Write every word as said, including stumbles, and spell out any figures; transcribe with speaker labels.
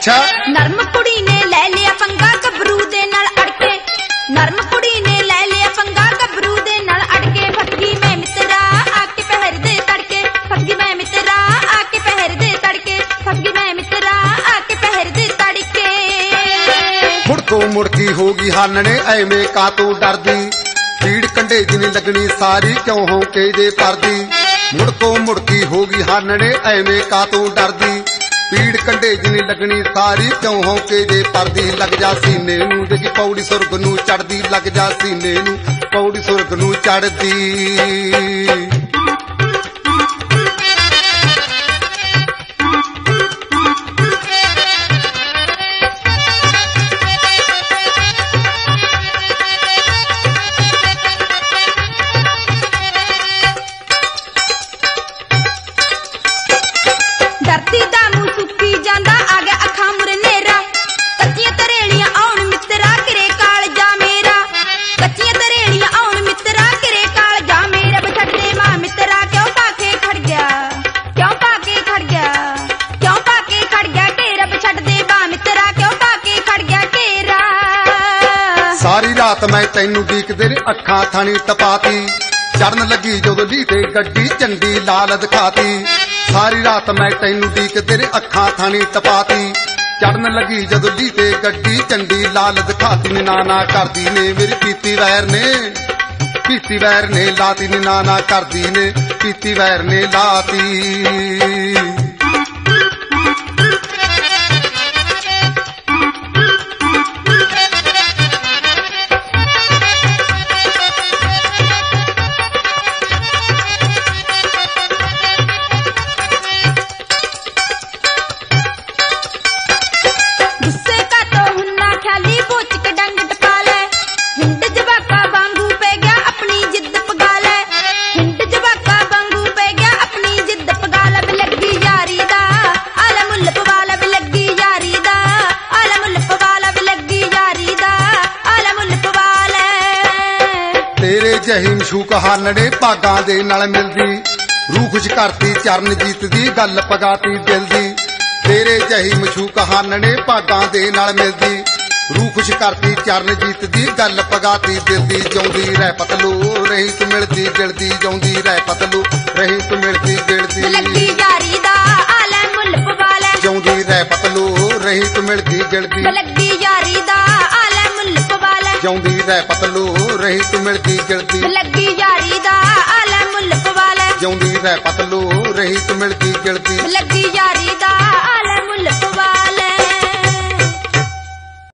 Speaker 1: अच्छा
Speaker 2: नरम कुड़ी ने ले लिया पंगा गबरू दे नाल अड़के नरम कुड़ी ने ले लिया पंगा गबरू दे नाल अड़के फटगी मैं मित्रा आके पहर दे तड़के फटगी मैं मित्रा आके पहर दे तड़के फटगी मैं मित्रा आके पहर दे तड़के
Speaker 1: मुड़को मुड़की होगी हानने ऐਵੇਂ का तू डरदी पीड़ कंडे जिनी लगनी सारी क्यों हो के जे परदी मुड़को मुड़की होगी हानने ऐਵੇਂ का तू डरदी पीड़ कंडे जिनी लगनी सारी क्यों हो के जे परदी लग जा सीने नू जगी पौड़ी सुरग नू चढ़दी लग जा सीने नू पौड़ी सुरग नू चढ़दी सारी रात मैं तेनू दीकदे अखां थानी तपाती चढ़न लगी जदों ली ते गड्डी झंडी लाल दिखाती सारी रात मैं तेनू दीकदे अखां थानी तपाती चढ़न लगी जदों ली ते गड्डी झंडी लाल दिखाती नाना करदी ने मेरी पीती वैर ने पीती वैर ने लाती नाना करदी ने पीती वैर ने लाती जही मशूक हानने भागां दे नाल मिलदी रूह खुश करती चरणजीत दी गल पगाती दिल दी तेरे जही मशूक हानने भागां दे नाल मिलदी रूह खुश करती चरणजीत दी गल पगाती दिल दी जाउंदी रह पतलू रही तू मिलदी गिलदी जाउंदी रह पतलू रही तू मिलदी गिलदी
Speaker 2: लगी यारी दा आले मुल पवाले
Speaker 1: जाउंदी रह पतलू रही तू मिलदी गिलदी
Speaker 2: लगी यारी दा आले मुल पवाले
Speaker 1: जाउंदी रह पतलू रही तू मिलदी गिलदी
Speaker 2: लगी यारी दा आले मुल पवाले
Speaker 1: जाउंदी रह पतलू रही तू मिलदी गिलदी
Speaker 2: लगी यारी